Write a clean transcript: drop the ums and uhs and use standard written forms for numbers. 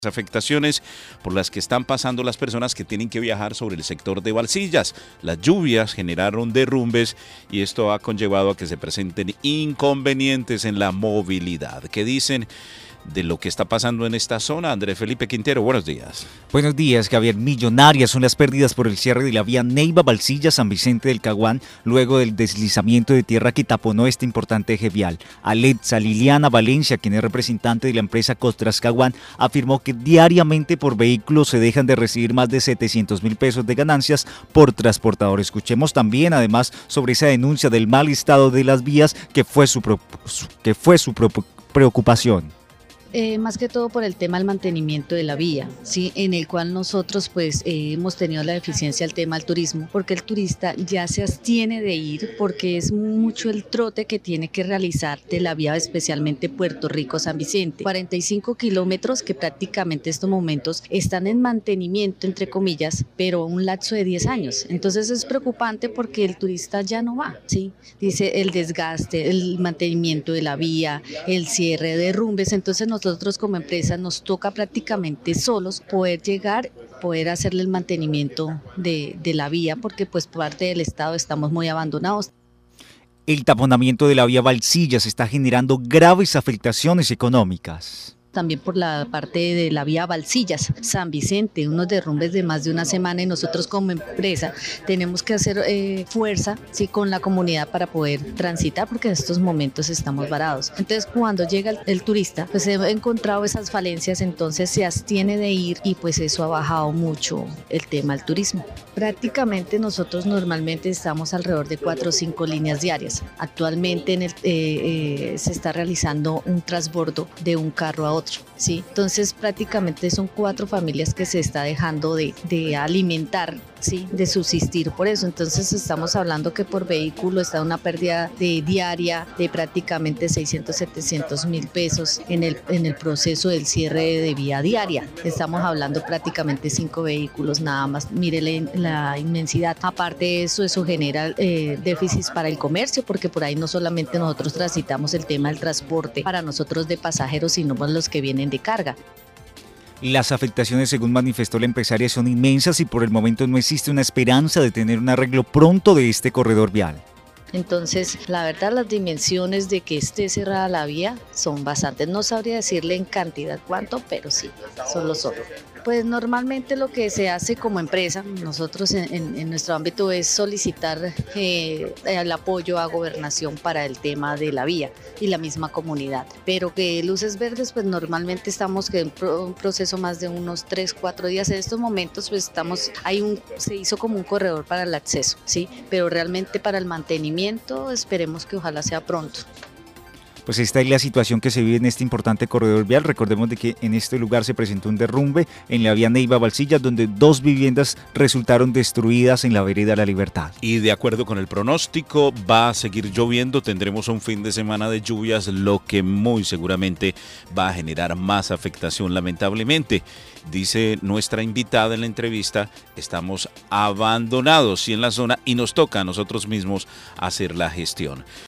Afectaciones por las que están pasando las personas que tienen que viajar sobre el sector de Balsillas. Las lluvias generaron derrumbes y esto ha conllevado a que se presenten inconvenientes en la movilidad. ¿Qué dicen de lo que está pasando en esta zona? Andrés Felipe Quintero, buenos días. Buenos días, Javier. Millonarias son las pérdidas por el cierre de la vía Neiva-Balsillas-San Vicente del Caguán, luego del deslizamiento de tierra que taponó este importante eje vial. Alexa Liliana Valencia, quien es representante de la empresa Costras Caguán, afirmó que diariamente por vehículo se dejan de recibir más de 700.000 pesos de ganancias por transportador. Escuchemos también, además, sobre esa denuncia del mal estado de las vías que fue su preocupación. Más que todo por el tema del mantenimiento de la vía, ¿sí? En el cual nosotros hemos tenido la deficiencia del tema del turismo, porque el turista ya se abstiene de ir porque es mucho el trote que tiene que realizar de la vía, especialmente Puerto Rico-San Vicente. 45 kilómetros que prácticamente en estos momentos están en mantenimiento, entre comillas, pero un lapso de 10 años. Entonces es preocupante porque el turista ya no va, ¿sí? Dice el desgaste, el mantenimiento de la vía, el cierre, derrumbes. Entonces nosotros como empresa nos toca prácticamente solos poder llegar, poder hacerle el mantenimiento de la vía, porque pues parte del Estado estamos muy abandonados. El taponamiento de la vía Balsillas está generando graves afectaciones económicas. También por la parte de la vía Balsillas, San Vicente, unos derrumbes de más de una semana, y nosotros como empresa tenemos que hacer fuerza, ¿sí?, con la comunidad para poder transitar, porque en estos momentos estamos varados. Entonces cuando llega el turista, pues he encontrado esas falencias, entonces se abstiene de ir y pues eso ha bajado mucho el tema del turismo. Prácticamente nosotros normalmente estamos alrededor de 4 o 5 líneas diarias. Actualmente se está realizando un transbordo de un carro a otro. ¿Sí? Entonces prácticamente son 4 familias que se está dejando de alimentar, ¿sí?, de subsistir por eso. Entonces estamos hablando que por vehículo está una pérdida diaria de prácticamente 600-700.000 pesos en el proceso del cierre de vía diaria. Estamos hablando prácticamente 5 vehículos nada más. Mire la inmensidad. Aparte de eso, eso genera déficits para el comercio, porque por ahí no solamente nosotros transitamos el tema del transporte para nosotros de pasajeros, sino los que vienen de carga. Las afectaciones, según manifestó la empresaria, son inmensas y por el momento no existe una esperanza de tener un arreglo pronto de este corredor vial. Entonces, la verdad, las dimensiones de que esté cerrada la vía son bastantes. No sabría decirle en cantidad cuánto, pero sí, son los otros. Pues normalmente lo que se hace como empresa, nosotros en nuestro ámbito, es solicitar el apoyo a gobernación para el tema de la vía y la misma comunidad. Pero que luces verdes, pues normalmente estamos en un proceso más de unos 3-4 días. En estos momentos pues se hizo como un corredor para el acceso, ¿sí? Pero realmente para el mantenimiento esperemos que ojalá sea pronto. Pues esta es la situación que se vive en este importante corredor vial. Recordemos de que en este lugar se presentó un derrumbe en la vía Neiva-Balsillas, donde 2 viviendas resultaron destruidas en la vereda La Libertad. Y de acuerdo con el pronóstico, va a seguir lloviendo, tendremos un fin de semana de lluvias, lo que muy seguramente va a generar más afectación, lamentablemente. Dice nuestra invitada en la entrevista, estamos abandonados en la zona y nos toca a nosotros mismos hacer la gestión.